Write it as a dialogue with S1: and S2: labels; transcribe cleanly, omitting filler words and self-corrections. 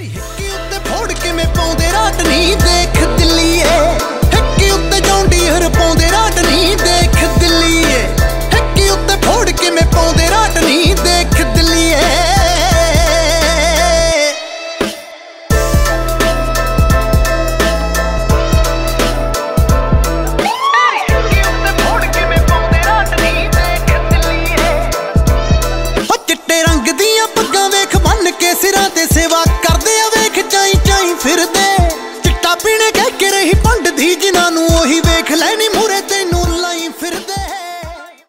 S1: ਹਿੱਕੀ ਉੱਤੇ ਫੋੜ ਕਿਵੇਂ ਪਾਉਂਦੇ ਰਾਟ ਨਹੀਂ ਦੇਖ ਦਿੱਲੀਏ। ਹਿੱਕੀ ਉੱਤੇ ਜੌਂਡੀ ਹਰ ਪਾਉਂਦੇ ਰਾਟ ਨਹੀਂ ਦੇਖ ਦਿੱਲੀਏ। ਹਿੱਕੀ ਉੱਤੇ ਫੋੜ ਕਿਵੇਂ ਪਾਉਂਦੇ ਰਾਟ ਨਹੀਂ ਦੇਖ ਦਿੱਲੀਏ। ਚਿੱਟੇ ਰੰਗ ਦੀਆਂ ਪੱਗਾਂ ਵੇਖ ਬੰਨ ਕੇ ਸਿਰਾਂ ਤੇ